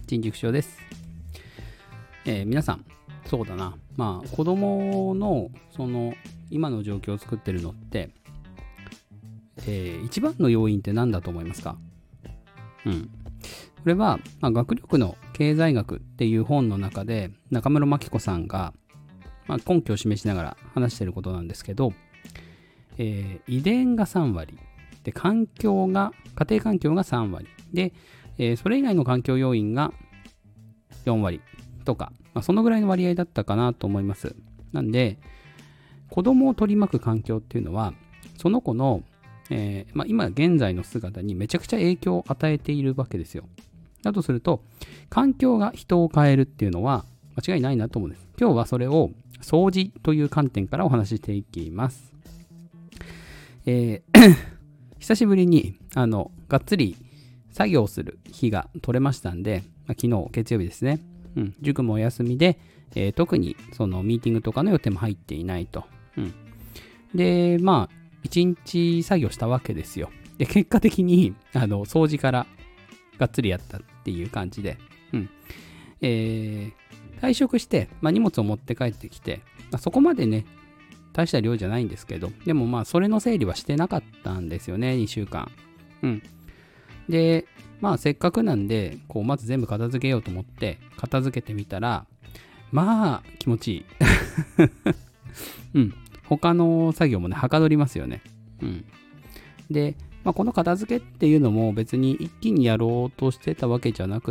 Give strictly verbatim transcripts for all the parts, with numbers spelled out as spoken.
人塾長です。えー、皆さん、そうだな、まあ子供のその今の状況を作ってるのって、えー、一番の要因って何だと思いますか？うん。これは、まあ、学力の経済学っていう本の中で中村真紀子さんが、まあ、根拠を示しながら話していることなんですけど、えー、遺伝がさんわりで、環境が家庭環境がさんわりで、えー、それ以外の環境要因がよんわりとか、まあ、そのぐらいの割合だったかなと思います。なんで子供を取り巻く環境っていうのはその子の、えーまあ、今現在の姿にめちゃくちゃ影響を与えているわけですよ。だとすると環境が人を変えるっていうのは間違いないなと思うんです。今日はそれを掃除という観点からお話ししていきます。えー、久しぶりにあのがっつり作業する日が取れましたんで、まあ、昨日月曜日ですね、うん、塾もお休みで、えー、特にそのミーティングとかの予定も入っていないと、うん、でまあ一日作業したわけですよ。で結果的にあの掃除からがっつりやったっていう感じで、うんえー、退職して、まあ、荷物を持って帰ってきて、まあ、そこまでね大した量じゃないんですけど、でもまあそれの整理はしてなかったんですよね、にしゅうかん。うんでまあせっかくなんでこうまず全部片付けようと思って片付けてみたら、まあ気持ちいいうん他の作業もねはかどりますよね。うんで、まあ、この片付けっていうのも別に一気にやろうとしてたわけじゃなくって、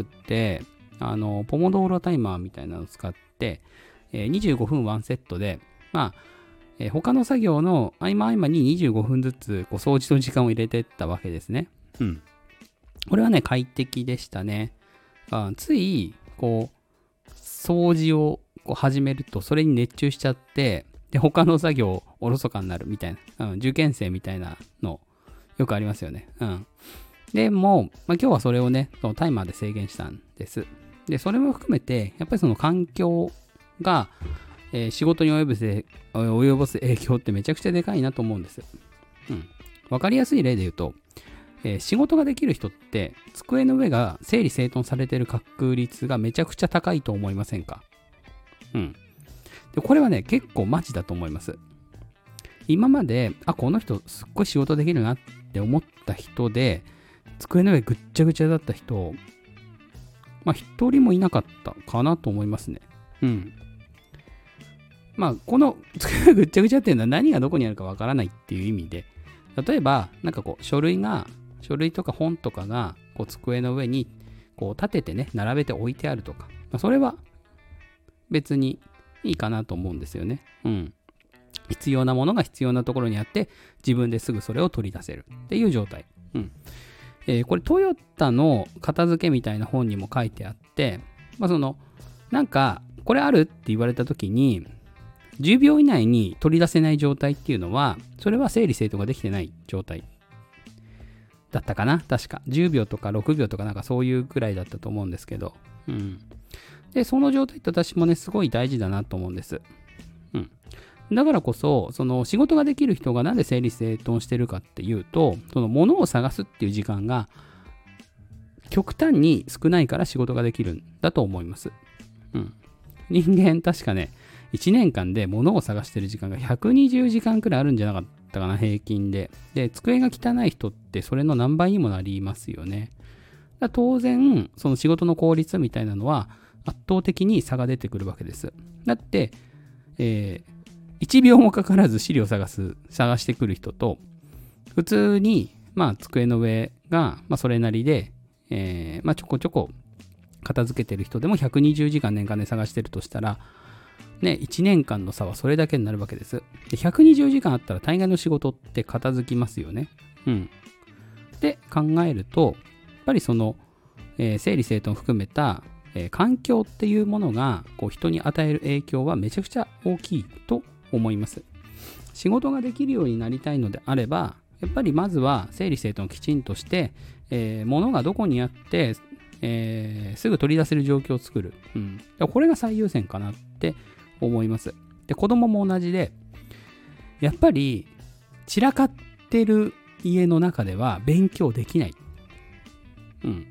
あのポモドーロタイマーみたいなのを使って、えー、にじゅうごふんワンセットでまあえー、他の作業の合間合間ににじゅうごふんずつこう掃除の時間を入れてったわけですね。うん。これはね、快適でしたね。あつい、こう、掃除をこう始めると、それに熱中しちゃって、で、他の作業おろそかになるみたいな、うん、受験生みたいなの、よくありますよね。うん。でも、まあ、今日はそれをね、そのタイマーで制限したんです。で、それも含めて、やっぱりその環境が、えー、仕事に及ぼす、及ぼす影響ってめちゃくちゃでかいなと思うんです。うん。わかりやすい例で言うと、えー、仕事ができる人って机の上が整理整頓されている確率がめちゃくちゃ高いと思いませんか？うん。で、これはね、結構マジだと思います。今まで、あ、この人すっごい仕事できるなって思った人で、机の上ぐっちゃぐちゃだった人、まあ一人もいなかったかなと思いますね。うん。まあ、この机がぐっちゃぐちゃっていうのは何がどこにあるかわからないっていう意味で、例えば、なんかこう、書類が、書類とか本とかが、こう、机の上に、こう、立ててね、並べて置いてあるとか、まあ、それは別にいいかなと思うんですよね。うん。必要なものが必要なところにあって、自分ですぐそれを取り出せるっていう状態。うん。えー、これ、トヨタの片付けみたいな本にも書いてあって、まあ、その、なんか、これあるって言われたときに、じゅうびょう以内に取り出せない状態っていうのは、それは整理整頓ができてない状態だったかな、確か。じゅうびょうとかろくびょうとかなんかそういうくらいだったと思うんですけど。うん。で、その状態って私もね、すごい大事だなと思うんです。うん。だからこそ、その仕事ができる人がなんで整理整頓してるかっていうと、その物を探すっていう時間が極端に少ないから仕事ができるんだと思います。うん。人間確かね、いちねんかんで物を探してる時間がひゃくにじゅうじかんくらいあるんじゃなかったかな、平均で。で、机が汚い人ってそれの何倍にもなりますよね。だ当然、その仕事の効率みたいなのは圧倒的に差が出てくるわけです。だって、えー、いちびょうもかからず資料を探す、探してくる人と、普通に、まあ、机の上が、まあ、それなりで、えー、まあ、ちょこちょこ片付けてる人でもひゃくにじゅうじかん年間で探してるとしたら、ね、いちねんかんの差はそれだけになるわけです。で、ひゃくにじゅうじかんあったら大概の仕事って片付きますよね。うん。で、考えると、やっぱりその、えー、整理整頓を含めた、えー、環境っていうものがこう人に与える影響はめちゃくちゃ大きいと思います。仕事ができるようになりたいのであれば、やっぱりまずは整理整頓をきちんとして、えー、物がどこにあって、えー、すぐ取り出せる状況を作る。うん。これが最優先かなって思います。で、子供も同じで、やっぱり散らかってる家の中では勉強できない。うん。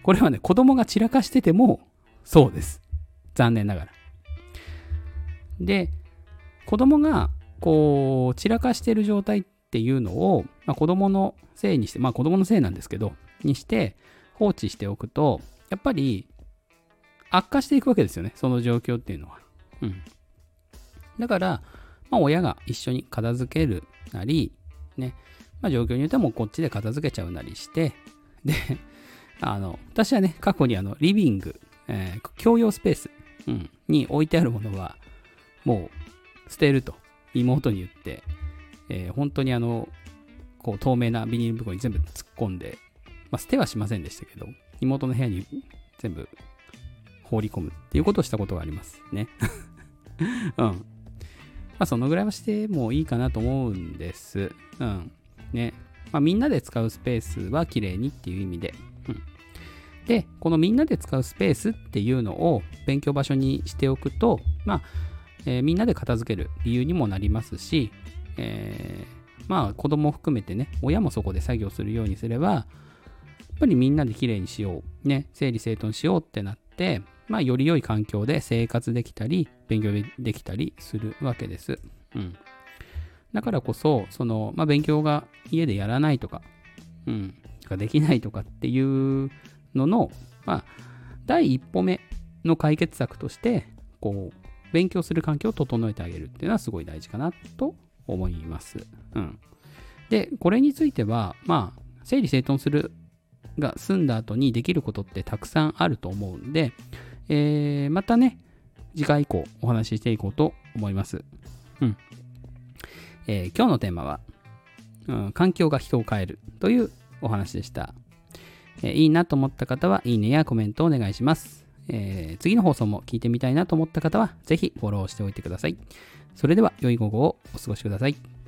これはね、子供が散らかしててもそうです。残念ながら。で、子供がこう散らかしてる状態っていうのを、まあ、子供のせいにして、まあ子供のせいなんですけど、にして放置しておくと、やっぱり悪化していくわけですよね、その状況っていうのは。うん。だから、まあ、親が一緒に片付けるなり、ね、まあ、状況によってはもうこっちで片付けちゃうなりして、で、あの、私はね、過去にあの、リビング、えー、共用スペース、うん、に置いてあるものは、もう捨てると妹に言って、えー、本当にあの、こう透明なビニール袋に全部突っ込んで、まあ、捨てはしませんでしたけど、妹の部屋に全部放り込むっていうことをしたことがありますね。うん。まあ、そのぐらいはしてもいいかなと思うんです。うん。ね。まあ、みんなで使うスペースは綺麗にっていう意味で。うん。で、このみんなで使うスペースっていうのを勉強場所にしておくと、まあ、えー、みんなで片付ける理由にもなりますし、えー、まあ、子供を含めてね、親もそこで作業するようにすれば、やっぱりみんなで綺麗にしよう、ね、整理整頓しようってなって、まあ、より良い環境で生活できたり、勉強できたりするわけです。うん。だからこそ、その、まあ、勉強が家でやらないとか、うん、ができないとかっていうのの、まあ、第一歩目の解決策として、こう、勉強する環境を整えてあげるっていうのはすごい大事かなと思います。うん。で、これについては、まあ、整理整頓するが済んだ後にできることってたくさんあると思うんで、えー、またね、次回以降お話ししていこうと思います。うん。えー、今日のテーマは、うん、環境が人を変えるというお話でした。えー、いいなと思った方はいいねやコメントをお願いします。えー、次の放送も聞いてみたいなと思った方はぜひフォローしておいてください。それでは良い午後をお過ごしください。